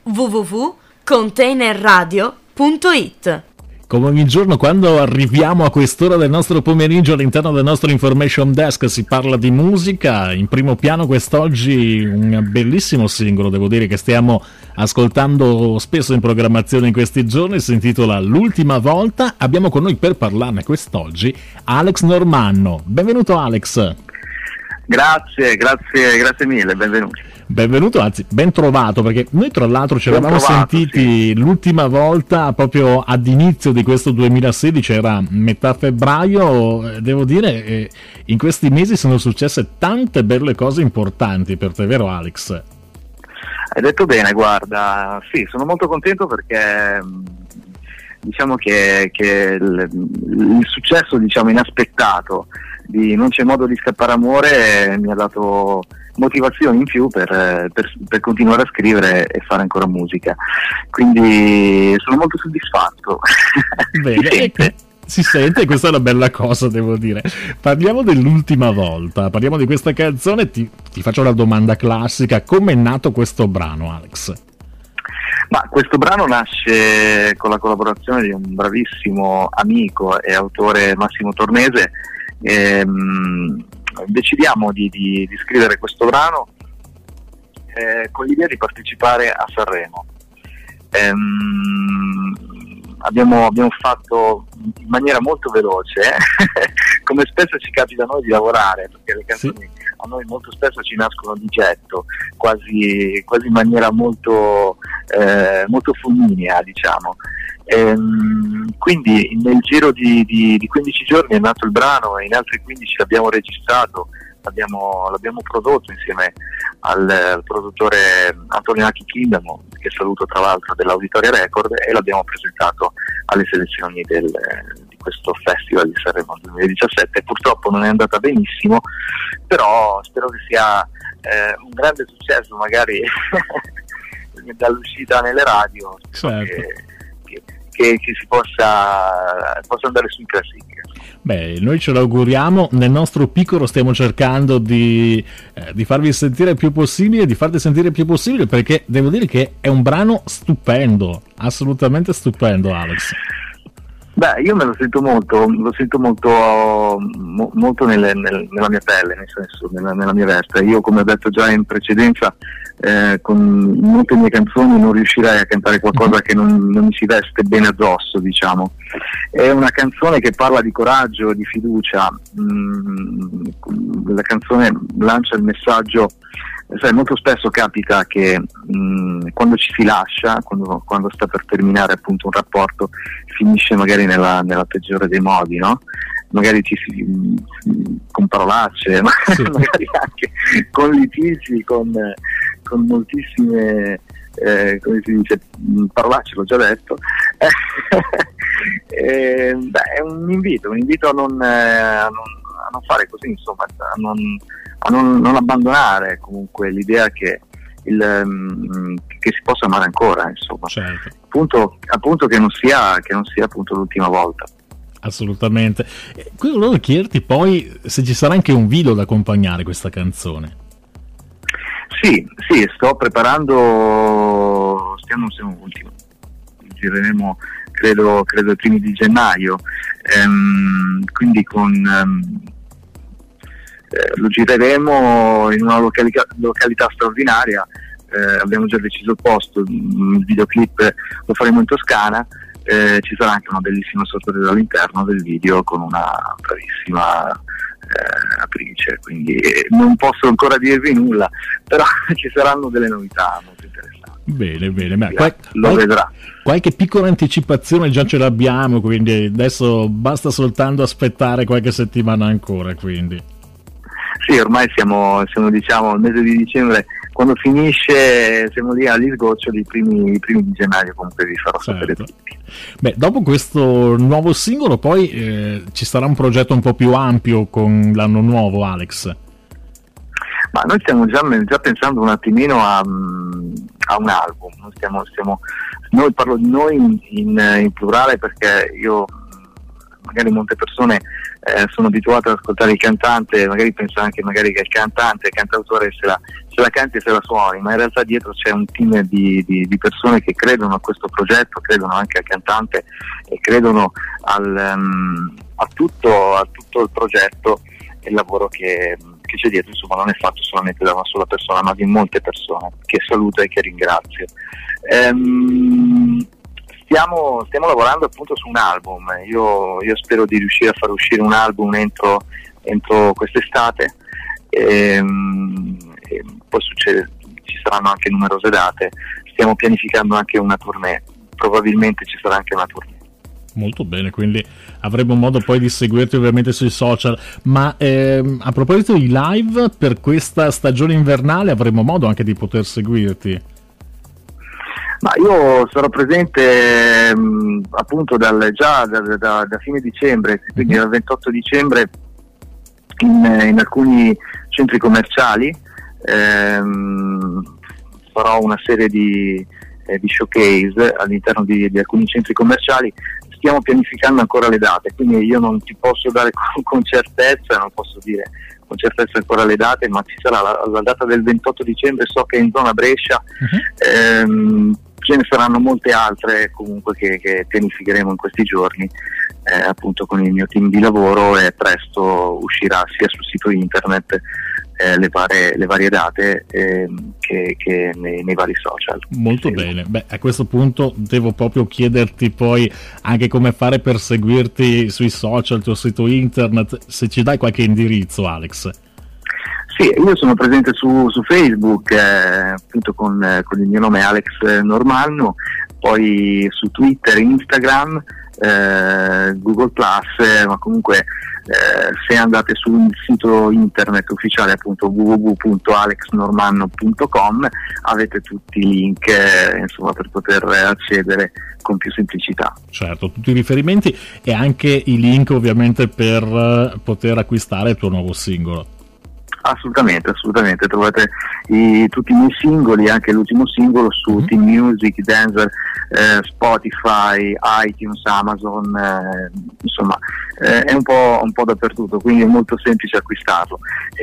www.containerradio.it. Come ogni giorno, quando arriviamo a quest'ora del nostro pomeriggio all'interno del nostro Information Desk si parla di musica. In primo piano quest'oggi un bellissimo singolo, devo dire, che stiamo ascoltando spesso in programmazione in questi giorni, si intitola L'ultima volta. Abbiamo con noi per parlarne quest'oggi Alex Normanno. Benvenuto Alex. Grazie mille, benvenuti. Benvenuto, anzi ben trovato, perché noi tra l'altro ci eravamo sentiti l'ultima volta proprio ad inizio di questo 2016, era metà febbraio. Devo dire, in questi mesi sono successe tante belle cose importanti per te, vero Alex? Hai detto bene, guarda, sì, sono molto contento perché diciamo che il successo, diciamo, inaspettato di Non c'è modo di scappare amore mi ha dato motivazioni in più per continuare a scrivere e fare ancora musica, quindi sono molto soddisfatto. Bene, si sente, questa è una bella cosa, devo dire. Parliamo dell'ultima volta, parliamo di questa canzone. Ti faccio la domanda classica: come è nato questo brano, Alex? Ma questo brano nasce con la collaborazione di un bravissimo amico e autore, Massimo Tornese. Decidiamo di scrivere questo brano con l'idea di partecipare a Sanremo. Abbiamo fatto in maniera molto veloce, come spesso ci capita a noi di lavorare, perché le canzoni a noi molto spesso ci nascono di getto, quasi in maniera molto fulminea, diciamo. Quindi nel giro di 15 giorni è nato il brano e in altri 15 l'abbiamo registrato, l'abbiamo prodotto insieme al produttore Antonio Aki Kindamo, che saluto tra l'altro, dell'Auditoria Record, e l'abbiamo presentato alle selezioni di questo Festival di Sanremo 2017. Purtroppo non è andata benissimo, però spero che sia un grande successo, magari dall'uscita nelle radio. Certo. Che si possa andare su in classifica. Beh, noi ce l'auguriamo. Nel nostro piccolo stiamo cercando di farvi sentire il più possibile, di farti sentire il più possibile, perché devo dire che è un brano stupendo, assolutamente stupendo, Alex. Beh, io me lo sento molto nella mia pelle, nel senso, nella mia veste. Io, come ho detto già in precedenza, con molte mie canzoni non riuscirei a cantare qualcosa che non mi si veste bene addosso, diciamo. È una canzone che parla di coraggio, di fiducia. La canzone lancia il messaggio. Sai, molto spesso capita che quando ci si lascia, quando sta per terminare appunto un rapporto, finisce magari nella peggiore dei modi, no? Magari con parolacce, ma sì, magari anche con litigi, con moltissime come si dice, parolacce, l'ho già detto. È un invito a non fare così, insomma, a non abbandonare comunque l'idea che si possa amare ancora, insomma. Certo. Appunto che non sia appunto l'ultima volta. Assolutamente. Qui volevo chiederti poi se ci sarà anche un video da accompagnare questa canzone. Sì, sto preparando, stiamo ultimo, gireremo credo i primi di gennaio, quindi lo gireremo in una località straordinaria. Abbiamo già deciso il posto, il videoclip lo faremo in Toscana. Ci sarà anche una bellissima sorpresa all'interno del video con una bravissima attrice, quindi non posso ancora dirvi nulla, però ci saranno delle novità molto interessanti. Bene, lo vedrà. Qualche piccola anticipazione già ce l'abbiamo, quindi adesso basta soltanto aspettare qualche settimana ancora, quindi. Sì, ormai siamo diciamo al mese di dicembre, quando finisce siamo lì agli sgoccioli, i primi di gennaio comunque vi farò sapere tutti. Beh, dopo questo nuovo singolo poi ci sarà un progetto un po' più ampio con l'anno nuovo, Alex. Ma noi stiamo già pensando un attimino a un album. Noi parlo di noi in plurale, perché io, magari molte persone sono abituato ad ascoltare il cantante, magari penso anche magari che il cantautore se la canti e se la suoni, ma in realtà dietro c'è un team di persone che credono a questo progetto, credono anche al cantante e credono a tutto il progetto e il lavoro che c'è dietro. Insomma, non è fatto solamente da una sola persona, ma di molte persone, che saluto e che ringrazio. Stiamo lavorando appunto su un album. Io spero di riuscire a far uscire un album entro quest'estate, e poi ci saranno anche numerose date. Stiamo pianificando anche una tournée, probabilmente ci sarà anche una tournée. Molto bene, quindi avremo modo poi di seguirti ovviamente sui social, ma a proposito di live, per questa stagione invernale avremo modo anche di poter seguirti? Ma io sarò presente appunto da fine dicembre, quindi dal 28 dicembre in alcuni centri commerciali. Farò una serie di showcase all'interno di alcuni centri commerciali. Stiamo pianificando ancora le date, quindi io non ti posso dare con certezza, non posso dire con certezza ancora le date, ma ci sarà la data del 28 dicembre, so che è in zona Brescia. Ce ne saranno molte altre comunque che pianificheremo in questi giorni, appunto con il mio team di lavoro, e presto uscirà sia sul sito internet le varie date che nei vari social. Molto bene. Beh, a questo punto devo proprio chiederti poi anche come fare per seguirti sui social, il tuo sito internet, se ci dai qualche indirizzo, Alex. Sì, io sono presente su Facebook, appunto con il mio nome Alex Normanno, poi su Twitter, Instagram, Google+, ma comunque se andate sul sito internet ufficiale, appunto www.alexnormanno.com, avete tutti i link insomma, per poter accedere con più semplicità. Certo, tutti i riferimenti e anche i link ovviamente per poter acquistare il tuo nuovo singolo. Assolutamente, trovate tutti i miei singoli, anche l'ultimo singolo su Team Music, Deezer, Spotify, iTunes, Amazon, insomma è un po' dappertutto, quindi è molto semplice acquistarlo.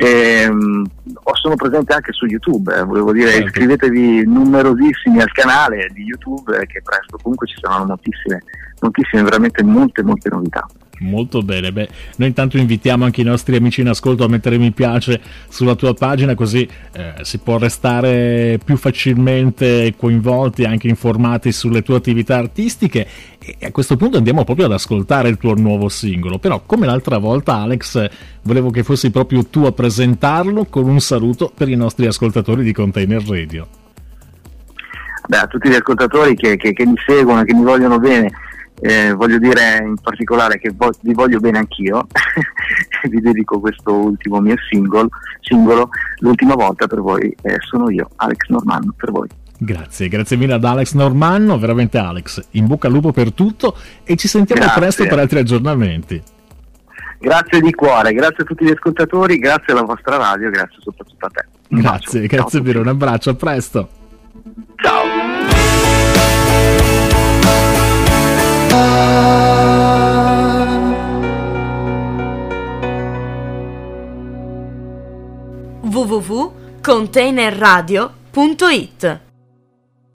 Sono presente anche su YouTube, volevo dire, certo. Iscrivetevi numerosissimi al canale di YouTube, che presto comunque ci saranno moltissime, veramente molte novità. Molto bene, beh, noi intanto invitiamo anche i nostri amici in ascolto a mettere mi piace sulla tua pagina, così si può restare più facilmente coinvolti e anche informati sulle tue attività artistiche. E a questo punto andiamo proprio ad ascoltare il tuo nuovo singolo, però come l'altra volta, Alex, volevo che fossi proprio tu a presentarlo con un saluto per i nostri ascoltatori di Container Radio. Beh, a tutti gli ascoltatori che mi seguono, che mi vogliono bene, voglio dire in particolare che vi voglio bene anch'io. Vi dedico questo ultimo mio singolo, l'ultima volta per voi, sono io, Alex Normanno, per voi. Grazie mille ad Alex Normanno, veramente Alex, in bocca al lupo per tutto e ci sentiamo presto per altri aggiornamenti. Grazie di cuore, grazie a tutti gli ascoltatori, grazie alla vostra radio, grazie soprattutto a te. Grazie mille, un abbraccio, a presto. Ciao. www.containerradio.it